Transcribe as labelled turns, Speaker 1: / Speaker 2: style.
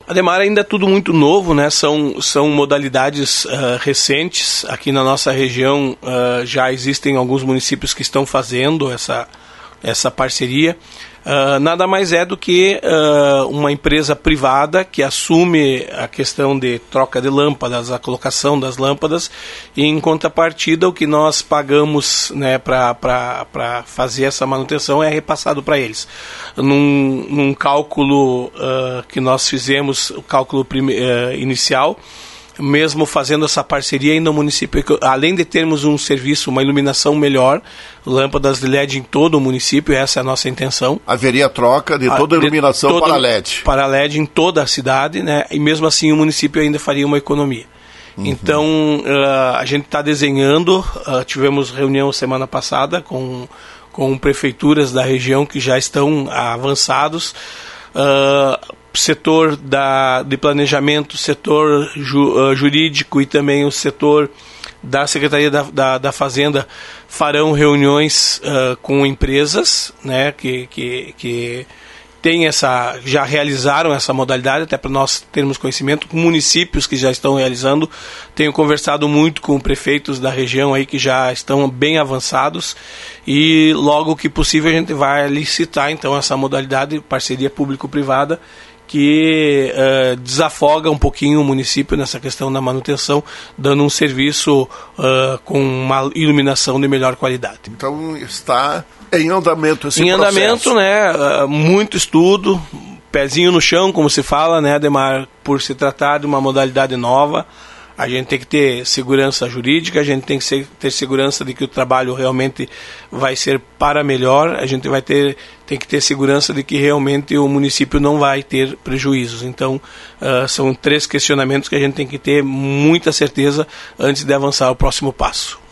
Speaker 1: Ademar, ainda é tudo muito novo, né? São modalidades recentes. Aqui na nossa região já existem alguns municípios que estão fazendo essa parceria. Nada mais é do que uma empresa privada que assume a questão de troca de lâmpadas, a colocação das lâmpadas, e em contrapartida o que nós pagamos, né, para fazer essa manutenção é repassado para eles. Num cálculo que nós fizemos, o cálculo inicial, mesmo fazendo essa parceria, ainda o município, além de termos um serviço, uma iluminação melhor, lâmpadas de LED em todo o município, essa é a nossa intenção.
Speaker 2: Haveria troca de toda a iluminação para LED.
Speaker 1: Para LED em toda a cidade, né? E mesmo assim o município ainda faria uma economia. Então, a gente está desenhando, tivemos reunião semana passada com prefeituras da região que já estão avançados, setor de planejamento, setor jurídico e também o setor da Secretaria da Fazenda farão reuniões com empresas, né, que tem já realizaram essa modalidade, até para nós termos conhecimento, com municípios que já estão realizando. Tenho conversado muito com prefeitos da região aí que já estão bem avançados, e logo que possível a gente vai licitar então essa modalidade, parceria público-privada, que desafoga um pouquinho o município nessa questão da manutenção, dando um serviço com uma iluminação de melhor qualidade.
Speaker 2: Então está em andamento esse processo. Em
Speaker 1: andamento, né? Muito estudo, pezinho no chão, como se fala, né, Ademar? Por se tratar de uma modalidade nova, a gente tem que ter segurança jurídica, a gente tem que ter segurança de que o trabalho realmente vai ser para melhor, a gente tem que ter segurança de que realmente o município não vai ter prejuízos. Então, são 3 questionamentos que a gente tem que ter muita certeza antes de avançar o próximo passo.